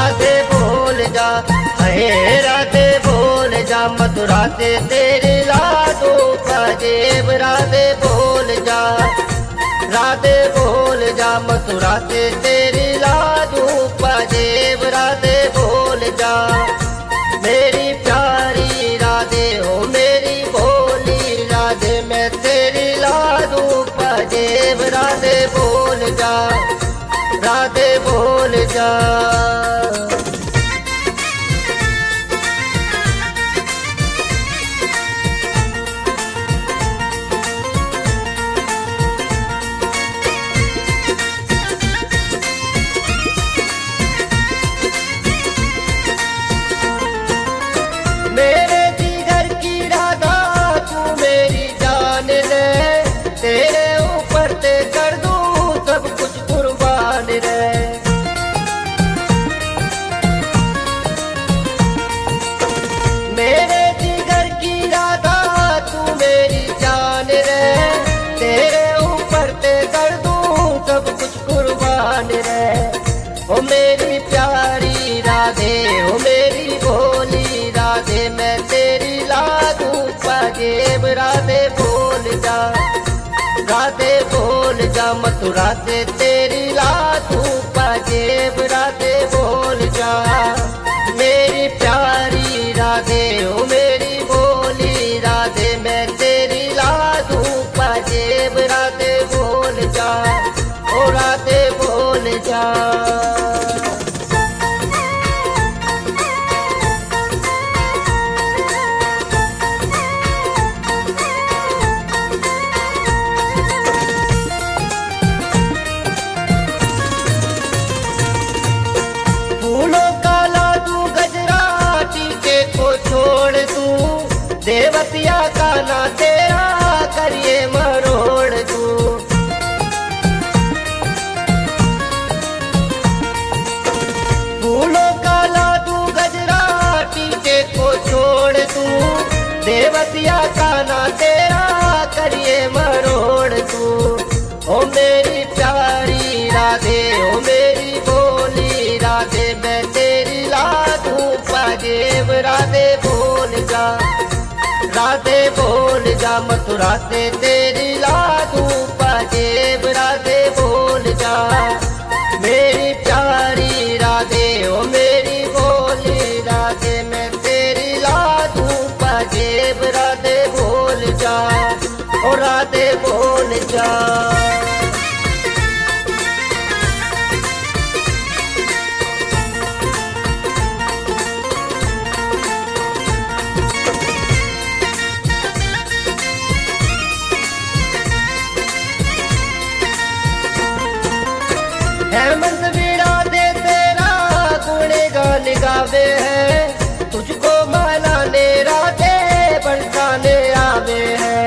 राधे बोल जा, हे राधे बोल जा, मथुरा से तेरे लाडू का जेब। राधे बोल जा, राधे बोल जा, मथुरा से तेरी लाडू का जेब। राधे बोल जा, मेरी प्यारी राधे हो मेरी भोली राधे, मैं तेरी लाडू का जेब। राधे बोल जा, राधे बोल जा। मेरे जिगर की राधा तू मेरी जान ले, तेरे ऊपर ते कर दूं सब कुछ कुर्बान रे। मेरे जिगर की राधा तू मेरी जान रे, तेरे ऊपर ते कर दूं सब कुछ कुर्बान रे। ओ मेरी प्यारी राधे हो मेरी भोली राधे, मैं तेरी लाडू का जेब। राधे बोल जा, राधे बोल जा, मथुरा से तेरी लाडू का जेब। राधे बोल जा, मेरी प्यारी राधे हो मेरी भोली राधे, मैं तेरी लाडू का जेब। राधे बोल जा, ओ राधे बोल जा। देवतिया का ना तेरा करिए मरोड़ तू, फूलों का लाडू गजरा टीके को छोड़ तू। देवतिया का ना तेरा करिए मरोड़ तू। ओ मेरी प्यारी राधे ओ मेरी भोली राधे, मैं तेरी लाडू का जेब। राधे बोल जा, राधे बोल जा, मथुरा से तेरी लाडू का जेब। राधे बोल जा, मेरी प्यारी राधे ओ मेरी भोली राधे, मैं तेरी लाडू का जेब। राधे बोल जा, ओ राधे बोल जा। हेमंत भी राधे तेरा गुणगान गावे है, तुझको मनाने राधे बरसाने आवे है।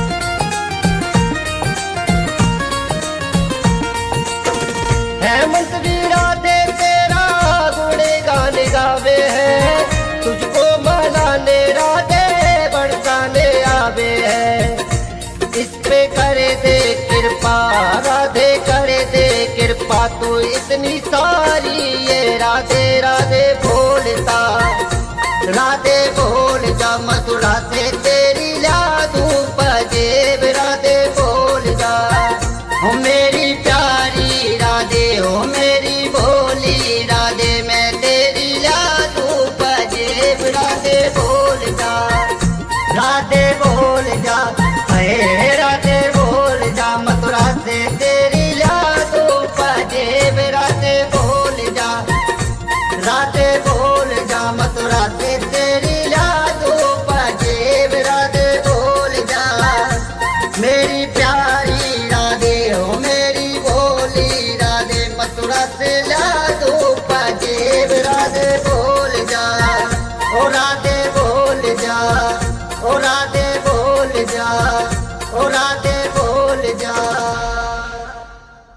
हेमंत भी राधे तेरा गुणगान गावे है, तुझको मनाने राधे बरसाने आवे है। इस पे करे दे कृपा राधे करे दे कृपा, तू इतनी सारी ये राधे राधे बोलता। राधे बोल जा, मथुरा से तेरी लाडू का जेब। राधे बोल जा, हो मेरी प्यारी राधे हो मेरी भोली राधे, मैं तेरी लाडू का जेब। राधे बोल जा, राधे बोल जा, हे राधे बोल जा, मथुरा से तेरी लाडू का जेब। राधे बोल जा, राधे बोल जा, मथुरा से तेरी लाडू का जेब। राधे बोल जा, मेरी प्यारी राधे हो मेरी भोली राधे, मथुरा से